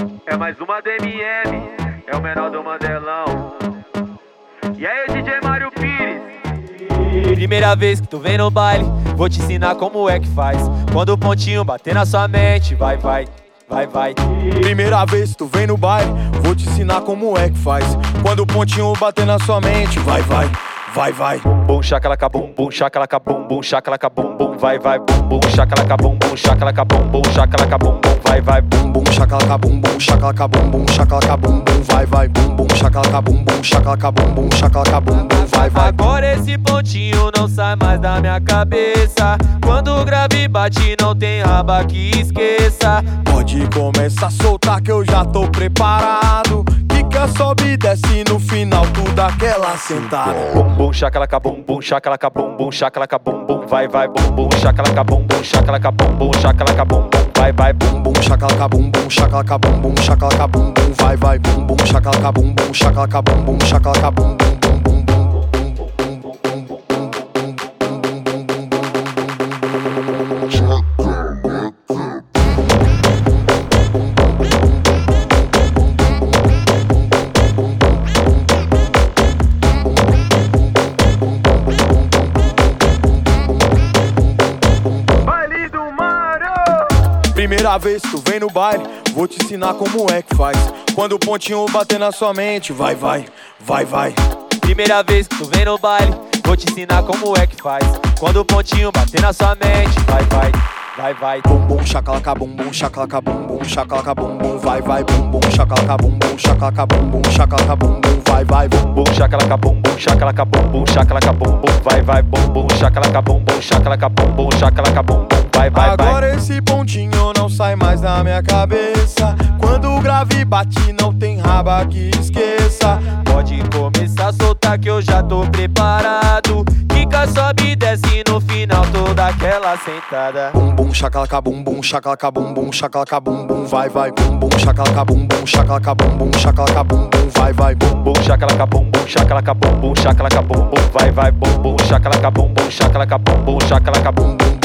É mais uma DMM, é o menor do Mandelão. E aí, DJ Mário Pires? Primeira vez que tu vem no baile, vou te ensinar como é que faz. Quando o pontinho bater na sua mente, vai, vai, vai, vai. Primeira vez que tu vem no baile, vou te ensinar como é que faz. Quando o pontinho bater na sua mente, vai, vai, vai, vai. Bum, chacalaca, bum, bum, chacalaca, bum, bum, chacalaca, bum, bum, vai, vai, bum, bum, chacalaca, bum, bum, chacalaca, bum, bum, chacalaca, bum, bum, vai, vai, bum, bum, chacalaca, bum, bum, chacalaca, bum, bum, chacalaca, bum, bum, vai, vai, bum, bum, chacalaca, bum, bum, chacalaca, bum, bum, chacalaca, bum, bum, vai, vai. Agora esse pontinho não sai mais da minha cabeça. Quando o grave bate não tem raba que esqueça. Pode começar a soltar que eu já tô preparado. Quica, sobe e desce no final tudo aquela sentada. Bum, bum, chacalaca, bum, bum, chacalaca, bum, bum, chacalaca, bum, bum, vai, vai, bum, bum, chacalaca, bum, bum, chacalaca, bum, bum, chacalaca, bum, bum, vai, vai, bum, bum, chacalaca, bum, bum, chacalaca, bum, bum, chacalaca, bum, bum, vai, vai, bum, bum, chacalaca, bum, bum, chacalaca, bum, bum, chacalaca, bum, bum, bum, bum, bum. Primeira vez que tu vem no baile, vou te ensinar como é que faz. Quando o pontinho bater na sua mente, vai, vai, vai, vai. Primeira vez que tu vem no baile, vou te ensinar como é que faz. Quando o pontinho bater na sua mente, vai, vai, vai, vai. Bum, bum, chacalaca, bum, bum, chacalaca, bum, bum, chacalaca, bum, bum, vai, vai, bum, bum, chacalaca, bum, bum, chacalaca, bum, bum, chacalaca, bum, bum, vai, vai, bum, bum, chacalaca, bum, bum, chacalaca, bum, bum, chacalaca, bum, bum, vai, vai, bum, bum, chacalaca, bum, bum, chacalaca, bum, bum, chacalaca, bum, bum, vai, vai, vai. Agora esse pontinho não sai mais da minha cabeça. Quando o grave bate não tem raba que esqueça. Pode começar a soltar que eu já tô preparado. Quica, sobe e desce no final toda aquela sentada. Bum, bum, chacalaca, bum, bum, chacalaca, bum, bum, chacalaca, bum, bum, vai, vai, bum, bum, chacalaca, bum, bum, chacalaca, bum, bum, chacalaca, bum, bum, vai, vai, bum, bum, chacalaca, bum, bum, chacalaca, bum, bum, chacalaca, bum, bum, vai, vai, bum, bum, chacalaca, bum, bum, chacalaca, bum, bum, chacalaca, bum, bum.